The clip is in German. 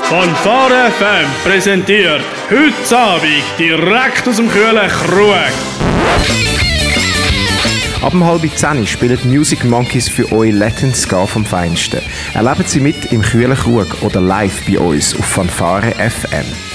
Fanfare FM präsentiert heute Abend direkt aus dem kühlen Krug. Ab 9:30 spielen die Music Monkeys für euch Latin Ska vom Feinsten. Erleben Sie mit im kühlen Krug oder live bei uns auf Fanfare FM.